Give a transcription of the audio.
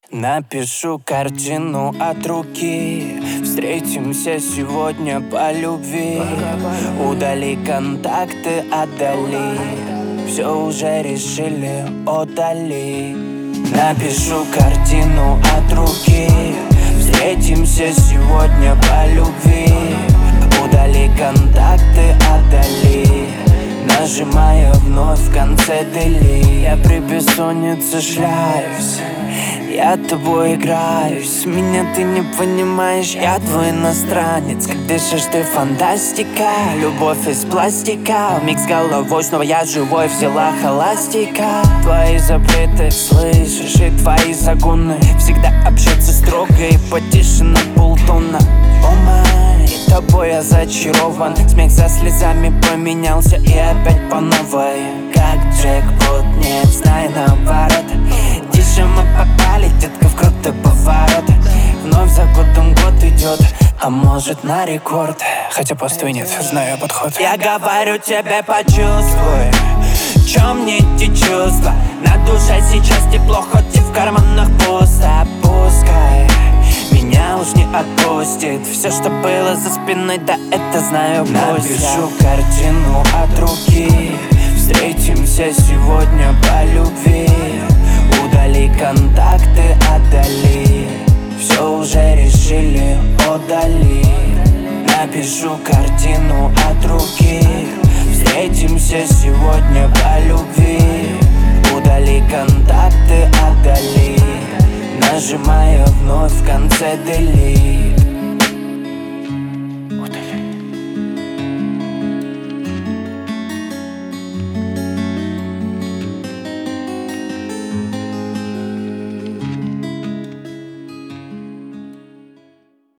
Напишу картину от руки. Встретимся сегодня по любви. Удали контакты, отдали. Все уже решили, удали. Напишу картину от руки. Встретимся сегодня по любви. Удали контакты, отдали. Нажимая вновь в конце дели. Я при бессоннице шляюсь, я тобой играюсь. Меня ты не понимаешь, я твой иностранец. Как дышишь ты, фантастика. Любовь из пластика. Микс головой, снова я живой. Взяла холастика. Твои запреты слышишь и твои загоны. Всегда общаться строго и потише на полтона. О май, тобой я зачарован. Смех за слезами поменялся и опять по новой. Как джекпот, нет, знай наоборот. Тише мы попали, детка, в крутой поворот. Вновь за годом год идет, а может на рекорд. Хотя постой, нет, знаю подход. Я говорю тебе, почувствуй, в чем мне эти чувства. На душе сейчас тепло, хоть и в карманах пусто. Пускай меня уж не отпустит все, что было за спиной, да это знаю пусть. Напишу картину от руки. Встретимся сегодня по любви. Удали контакты, отдали. Все уже решили, удали. Напишу картину от руки. Встретимся сегодня по любви. Удали контакты, отдали. Нажимая вновь в конце дели.